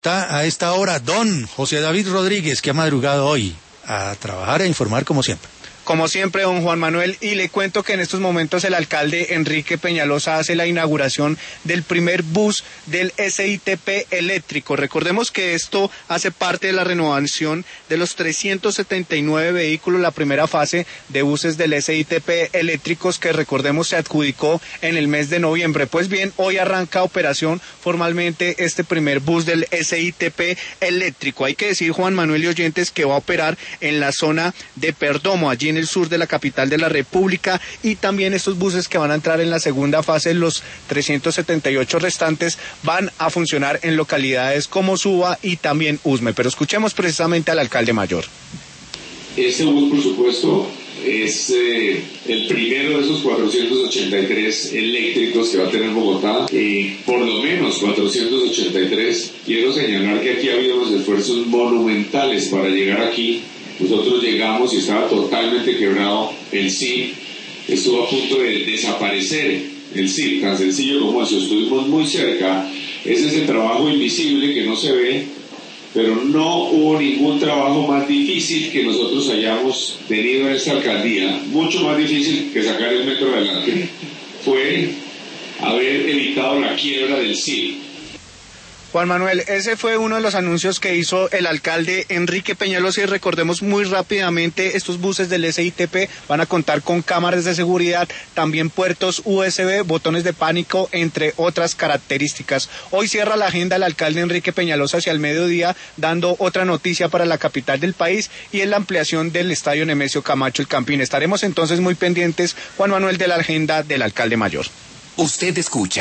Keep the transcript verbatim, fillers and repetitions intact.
Bogotá a esta hora, don José David Rodríguez, que ha madrugado hoy a trabajar e informar como siempre. Como siempre, don Juan Manuel, y le cuento que en estos momentos el alcalde Enrique Peñalosa hace la inauguración del primer bus del S I T P eléctrico. Recordemos que esto hace parte de la renovación de los trescientos setenta y nueve vehículos, la primera fase de buses del S I T P eléctricos que, recordemos, se adjudicó en el mes de noviembre. Pues bien, hoy arranca operación formalmente este primer bus del S I T P eléctrico. Hay que decir, Juan Manuel y oyentes, que va a operar en la zona de Perdomo, allí en el sur de la capital de la República, y también estos buses que van a entrar en la segunda fase, los trescientos setenta y ocho restantes, van a funcionar en localidades como Suba y también Usme. Pero escuchemos precisamente al alcalde mayor. Este bus, por supuesto, es eh, el primero de esos cuatrocientos ochenta y tres eléctricos que va a tener Bogotá, y por lo menos cuatrocientos ochenta y tres. Quiero señalar que aquí ha habido unos esfuerzos monumentales para llegar aquí. Nosotros llegamos y estaba totalmente quebrado el S I P, estuvo a punto de desaparecer el S I P, tan sencillo como eso, estuvimos muy cerca. Ese es el trabajo invisible que no se ve, pero no hubo ningún trabajo más difícil que nosotros hayamos tenido en esta alcaldía, mucho más difícil que sacar el metro adelante, fue haber evitado la quiebra del S I P. Juan Manuel, ese fue uno de los anuncios que hizo el alcalde Enrique Peñalosa, y recordemos muy rápidamente, estos buses del S I T P van a contar con cámaras de seguridad, también puertos U S B, botones de pánico, entre otras características. Hoy cierra la agenda el alcalde Enrique Peñalosa hacia el mediodía, dando otra noticia para la capital del país, y es la ampliación del estadio Nemesio Camacho El Campín. Estaremos entonces muy pendientes, Juan Manuel, de la agenda del alcalde mayor. Usted escucha